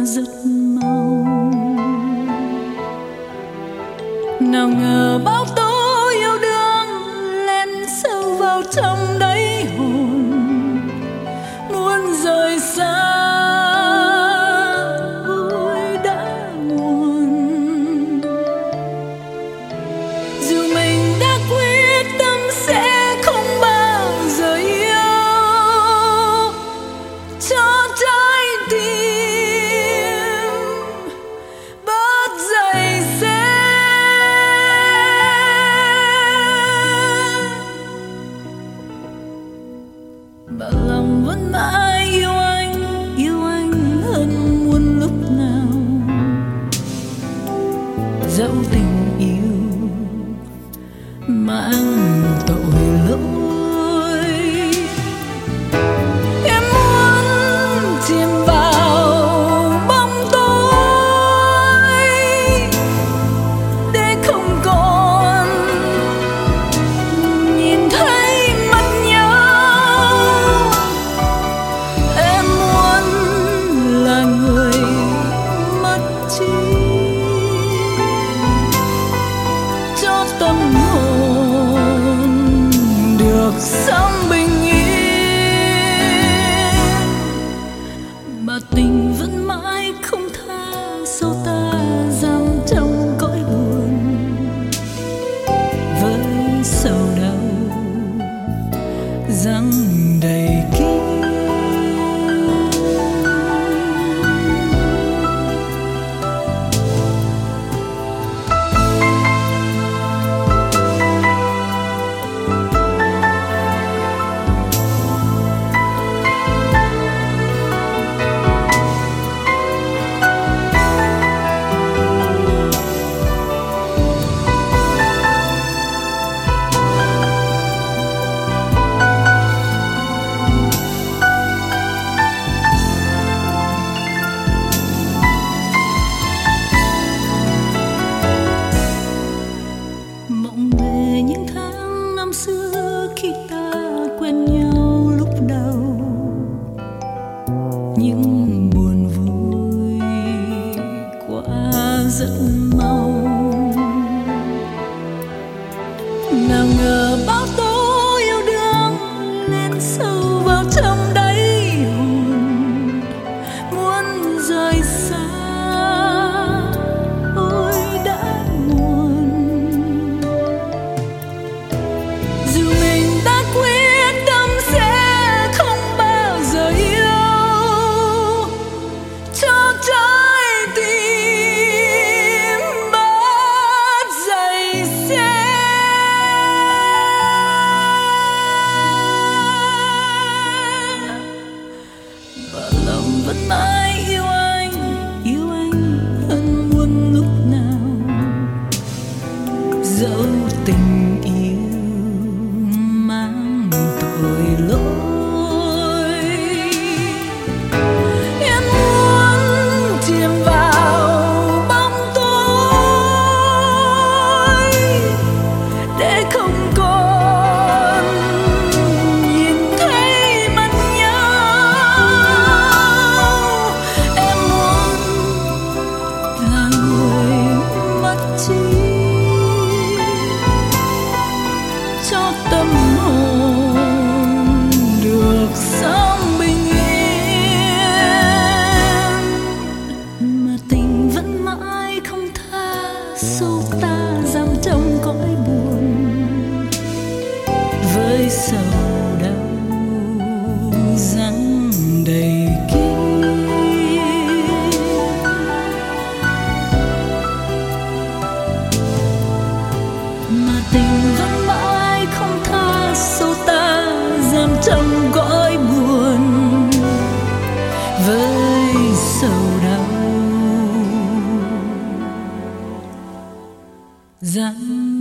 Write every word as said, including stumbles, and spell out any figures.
rất mong. Nào ngờ bao tố yêu đương len sâu vào trong đáy hồn, muốn rời xa ôi đã muộn. Dù mình đã quyết tâm sẽ không bao giờ yêu, cho trái tim bớt dày xéo. Bảo lòng vẫn mãi yêu anh, yêu anh hơn muôn lúc nào. Dẫu tình yêu mang tội lỗi, em muốn chìm vào bóng tối để không còn nhìn thấy mặt nhau. Em muốn là người mất trí, cho tâm hồn được sống bình yên, mà tình vẫn mãi không tha, sâu ta giam trong cõi buồn với sầu đau răng đầy kín. Mộng về những tháng năm xưa khi ta quen nhau lúc đầu, những buồn vui qua rất mau. Nào ngờ bao tố yêu đương len sâu vào trong đáy hồn, muốn rời xa ôi đã muộn. Dù mình đã quyết tâm sẽ không bao giờ yêu, cho trái tim bớt dày xéo. Và lòng vẫn mãi yêu anh, yêu anh hơn muôn lúc nào. Dẫu tình yêu mang tội lỗi, em muốn chìm vào bóng tối để không còn nhìn thấy mặt nhau. Em muốn là người mất trí, cho tâm hồn được sống bình yên, mà tình vẫn mãi không tha, sâu ta giam trong cõi buồn với sầu đau răng đầy kín. Mà tình vẫn mãi không tha, sâu ta giam trong cõi buồn với sầu đau răng